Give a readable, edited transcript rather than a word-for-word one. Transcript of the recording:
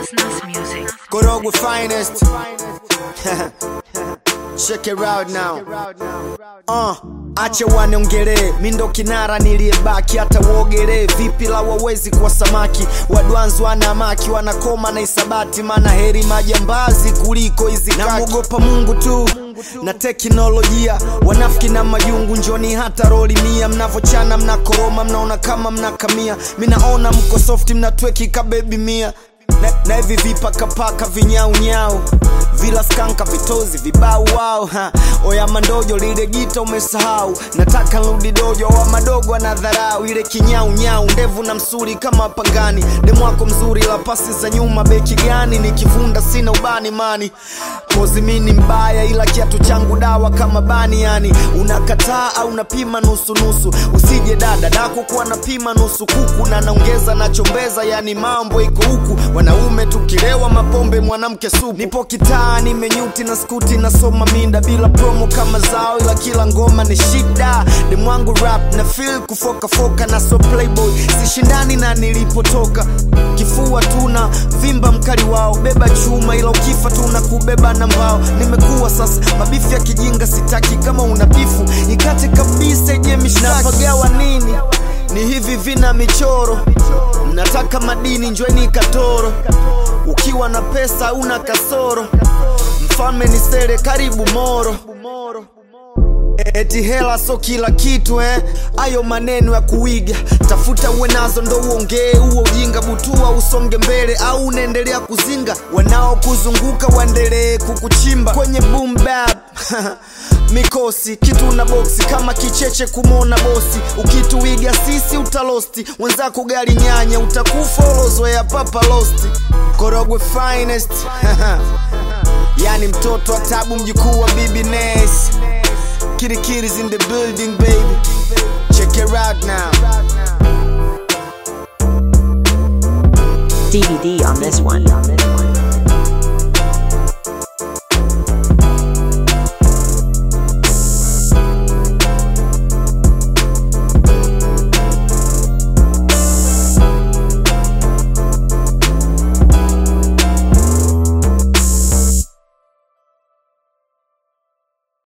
Nas Music. Korogwe finest. Check it out now. Ache waniongere, mindo kinara niliyebaki hata uogere. Vipi la wawezi kwa samaki, wadwanzu wanamaki wanakoma na isabati. Mana heri majambazi kuliko hizi kaki. Namuogopa Mungu tu na teknolojia, wanafiki na majungu njoni hata roli mia. Mnavochana mnakoroma mnaona kama mnakamia, minaona mko softi mnatweki ka baby mia. Na hivi vipaka paka vinyau nyau, vila skanka vitozi vibau wao. Oya mandojo lile gita umesahau, nataka nrudi dojo wa madogo anadharau. Ile kinyau nyau ndevu na msuri kama pangani, demu wako mzuri la pasi za nyuma beki gani. Nikivunda sina ubani mani, kozi mini mbaya ila kiatu changu dawa kama bani. Yani unakataa au unapima nusu nusu, usije dada dako kuwa napima nusu kuku. Na naongeza na chombeza yani mambo iko huku, wanaume tukilewa mapombe mwanamke supu. Nipo kitaa nimenyuti na skuti nasoma minda, bila promo kama zao ila kila ngoma ni shida. Demu wangu rap na feel kufoka foka na so playboy, sishindani na nilipotoka. Kifua tuna vimba mkali wao, beba chuma ila ukifa tuna kubeba na mbao. Nimekuwa sasa mabifu ya kijinga sitaki, kama unabifu ikate kabisa je mishaki. Nafagawa nini ni hivi vina michoro, mnataka madini njweni katoro. Ukiwa na pesa una kasoro, mfalme ni sere karibu moro. Eti hela so kila kitu ayo maneno ya kuiga. Tafuta uwe nazo ndo uongee uo ujinga. Butua usonge mbele au unaendelea kuzinga. Wanao kuzunguka waendelee kukuchimba kwenye boom bap. Mikosi kitu na boxi kama kicheche kumona bosi. Ukituiga sisi utalosti, wenzako gari nyanya utakufa ulozoea papa losti. Korogwe finest. Yani mtoto wa tabu mjukuu wa Bibi Ness. Kitty's in the building baby, check it out now. DVD on this one.